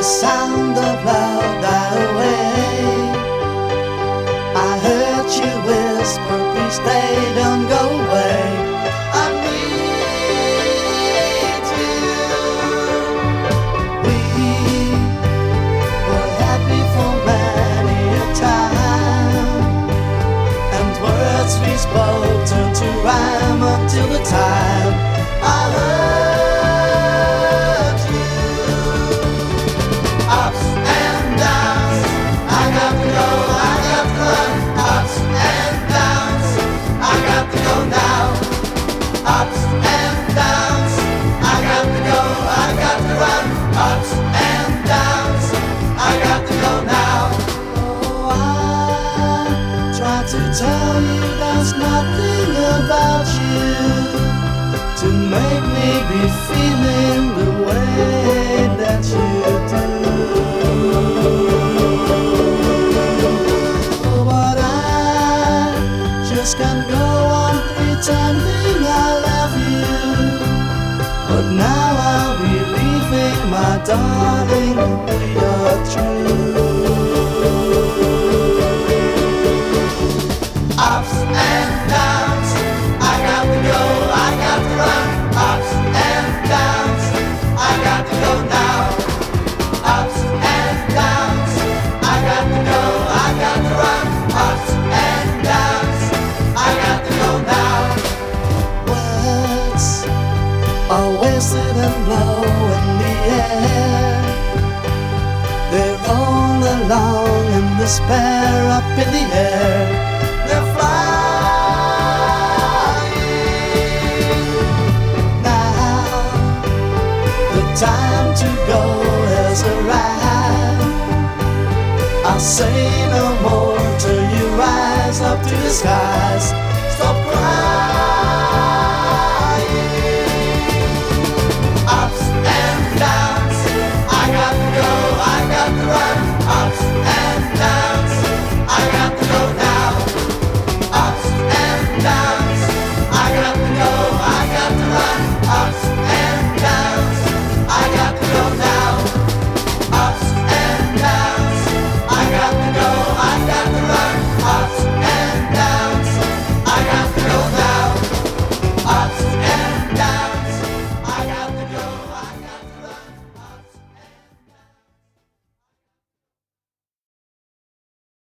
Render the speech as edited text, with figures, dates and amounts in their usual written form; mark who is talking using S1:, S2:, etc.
S1: sound of love die away. I heard you whisper, please stay, don't go away. I need you. We were happy for many a time, and words we spoke turned to rhyme until the time I heard you. Ups and downs, I got to go, I got to run. Ups and downs, I got to go now. Ups and downs, I got to go, I got to run. Ups and downs, I got to go now. Oh, I tried to tell you there's nothing about you to make me be feeling the way that you do. Oh, but I just can't go on pretending I love you. But now I'll be leaving, my darling, we are true. Ups and downs, I got to go, I got to run. Ups and downs, I got to go now. Ups and downs, I got to go, I got to run. Ups and downs, I got to go now. Words are wasted and blow in the air. They're all along in despair up in the air. They're flying now. The time to go has arrived. I'll say no more till you rise up to the skies. Stop crying.